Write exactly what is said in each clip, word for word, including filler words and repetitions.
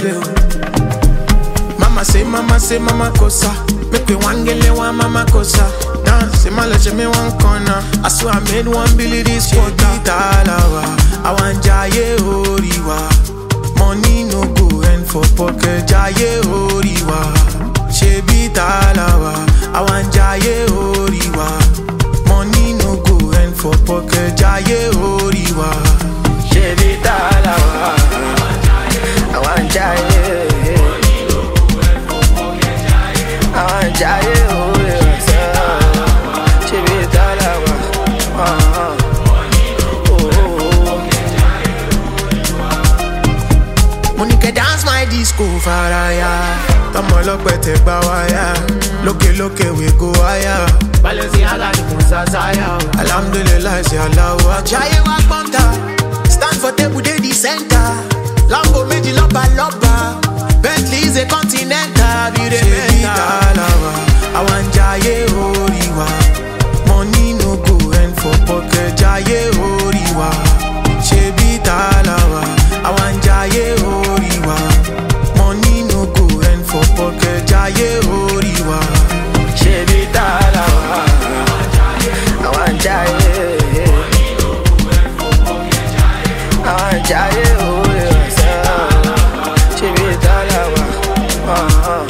baby. Mama say, mama say, mama kosa. Make me one gele one mama kosa. Dance, say my let me one corner. I swear I made one billy this quarter. I want jaye oriwa. Money no go end for pocket. Jaye oriwa. Shebi talawa. I want jaye oriwa. Money no go end for pocket. Jaye oriwa. Shebi talawa. I want jaye. I want jaye oriwa. Shebi talawa. Uh-huh. Monica dance my disco faraya. Tomo lope te bawaya. Loke loke we go higher. Balenciaga ni musasaya. Alhamdulillah say Allah. Jaye wa bonta. Stand for table dey the center. Lambo meji loba loba. Bentley is a continental. Be the talawa. I want jaye oriwa. Money no go end for pocket. Jaye oriwa. Shebi talawa. I want jaye oriwa. Money no go end for pocket. Jaye oriwa. Shebi talawa. I want jaye. I want jaye oriwa. Shebi talawa. Uh-huh.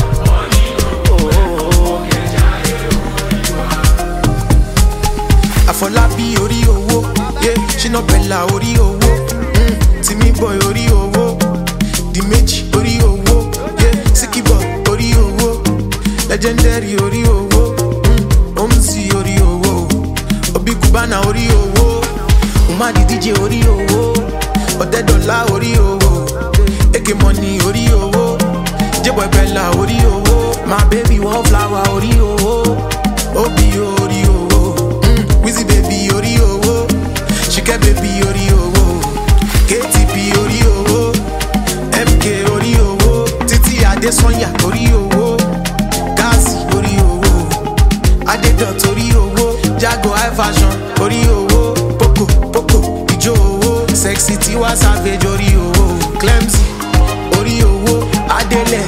Afolabi ori owo, yeah. Shina Bella ori owo, mm. Timmy boy ori owo, Dimeji ori owo, yeah. Siki boy ori owo, Legendary ori owo, mm. Omzi ori owo, Obi Kubana ori owo, Umadi D J ori owo, Otedola ori owo, Eke Money ori owo, J-Boy Bella ori owo, My baby wallflower ori owo, Obi ori owo. Wizzy baby ori owo, Shike baby ori owo, K T P ori owo, M K ori owo, Titi Adesonya ori owo, Gazi ori owo, Adedot ori owo, Jago high fashion ori owo, Poco Poco Ijo owo, Sexy Tiwa Savage ori owo, Clemzy ori owo, Adele